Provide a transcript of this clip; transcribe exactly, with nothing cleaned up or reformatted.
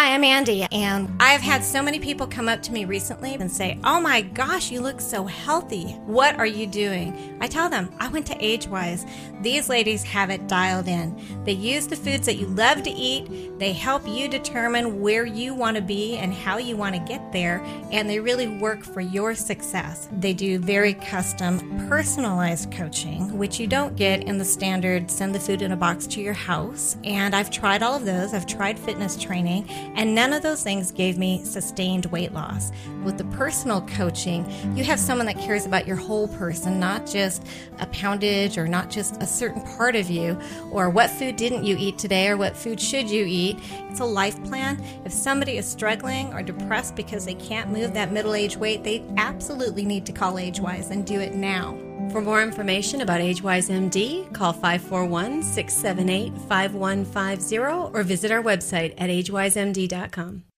Hi, I'm Andy, and I've had so many people come up to me recently and say, oh my gosh, you look so healthy. What are you doing? I tell them, I went to AgeWise. These ladies have it dialed in. They use the foods that you love to eat. They help you determine where you want to be and how you want to get there, and they really work for your success. They do very custom, personalized coaching, which you don't get in the standard send the food in a box to your house. And I've tried all of those. I've tried fitness training, and none of those things gave me sustained weight loss. With the personal coaching, you have someone that cares about your whole person, not just a poundage or not just a certain part of you, or what food didn't you eat today or what food should you eat. It's a life plan. If somebody is struggling or depressed because they can't move that middle-aged weight, they absolutely need to call AgeWise and do it now. For more information about AgeWise M D, call five four one, six seven eight, five one five zero or visit our website at age wise m d dot com.